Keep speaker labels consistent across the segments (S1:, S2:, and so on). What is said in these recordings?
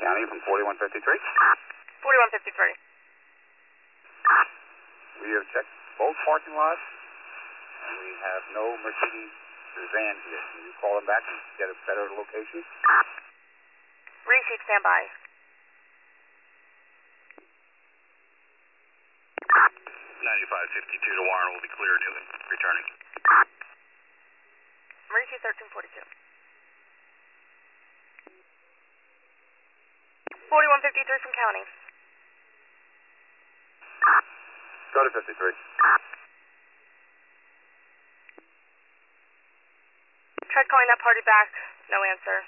S1: County from 4153.
S2: 4153.
S1: We have checked both parking lots, and we have no Mercedes van here. Can you call them back and get a better location?
S2: Receipt, stand by.
S3: 9552 to Warren will be clear, Newton, returning.
S2: Receipt 1342. 4153 from County.
S1: Go to 53.
S2: Tried calling that party back, no answer.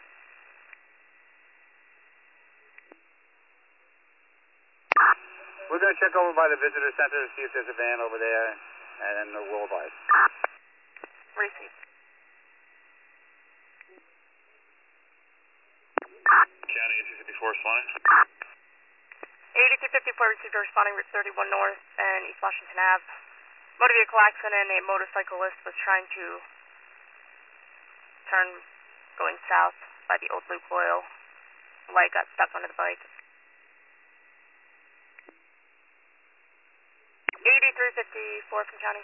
S1: We're going to check over by the visitor center to see if there's a van over there, and then we'll advise.
S2: Receipt.
S3: County 8254 responding.
S2: 8254 received a responding Route 31 North and East Washington Ave. Motor vehicle accident, a motorcyclist was trying to turn going south by the old Luke Oil. The light got stuck under the bike. 8354 from County.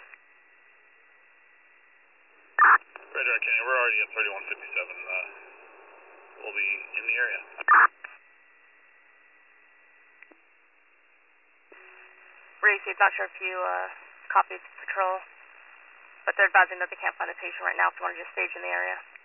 S3: Roger, County, we're already at 3157. We'll be in the area.
S2: Receipt, not sure if you copied patrol, but they're advising that they can't find the patient right now, so I want to just stage in the area.